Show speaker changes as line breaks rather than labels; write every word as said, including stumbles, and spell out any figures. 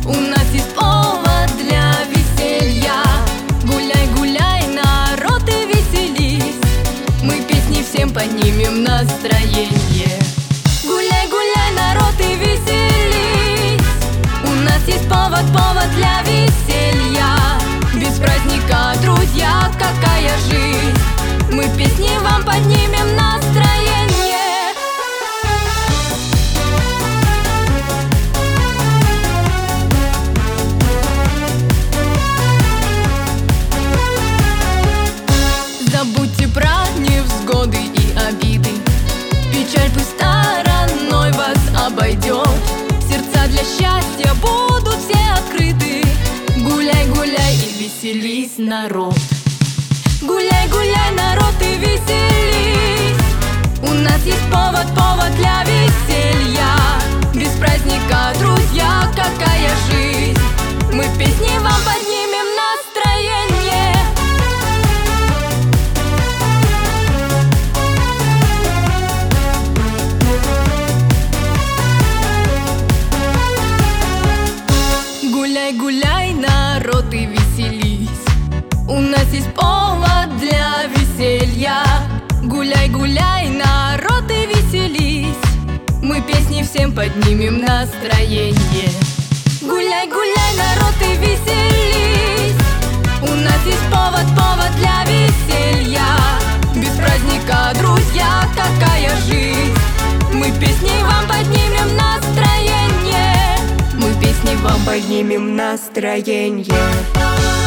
У нас есть повод для веселья. Гуляй, гуляй, народ, и веселись. Мы песни всем поднимем настроение. Гуляй, гуляй, народ, и веселись. У нас есть повод, повод для веселья. Без праздника, друзья, какая жизнь. Мы песни вам поднимем настроение. Забудьте про невзгоды и обиды. Печаль пусть стороной вас обойдет. Сердца для счастья будут все открыты. Гуляй, гуляй и веселись, народ. Гуляй, гуляй, народ, и веселись. У нас есть повод, повод для веселья. Без праздника, друзья, какая жизнь. Мы песни вам поднимем настроение. Гуляй, гуляй, народ, и веселись. У нас есть повод для веселья. Гуляй, гуляй, народ, и веселись. Мы песни всем поднимем настроение. Гуляй, гуляй, народ, и веселись. У нас есть повод, повод для веселья. Без праздника, друзья, какая жизнь. Мы песни вам поднимем настроение. Мы песни вам поднимем настроение.